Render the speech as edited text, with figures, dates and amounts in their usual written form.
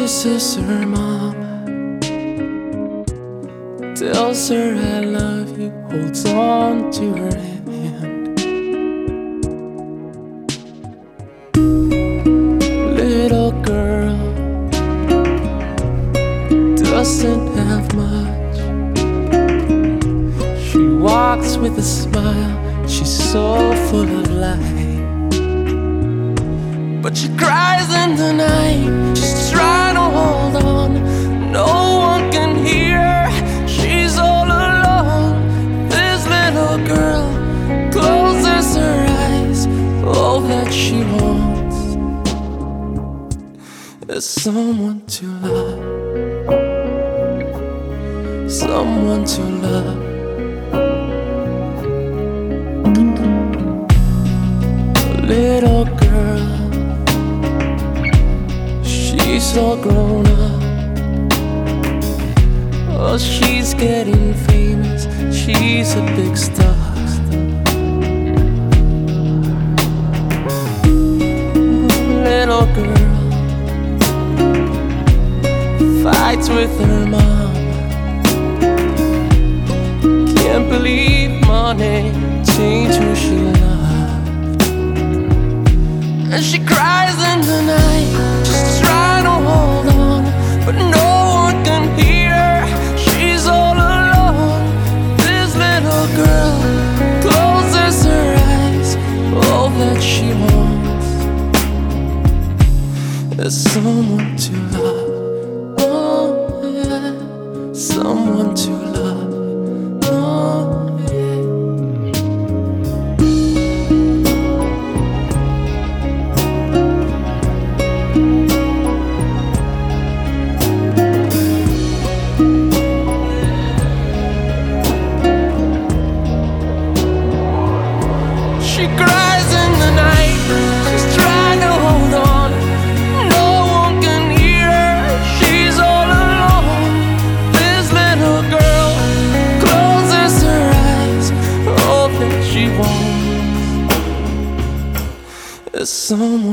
kisses her mom, tells her I love you, holds on to her hand. Little girl doesn't have much. She walks with a smile, she's so full of life. But she cries in the night, she's trying to hold on. No one can hear her, she's all alone. This little girl closes her eyes. All that she wants is someone to love, someone to love. Little girl, she's all grown up. Oh, she's getting famous, she's a big star. Little girl fights with her mom. Can't believe money changed who she loved. And she cries in the night, just trying to hold on, but no one can hear her, she's all alone. This little girl closes her eyes. All that she wants is someone to love. Oh yeah, someone to love. Oh yeah. She cries in the night, she's trying to hold on. No one can hear her, she's all alone. This little girl closes her eyes. All that she wants is someone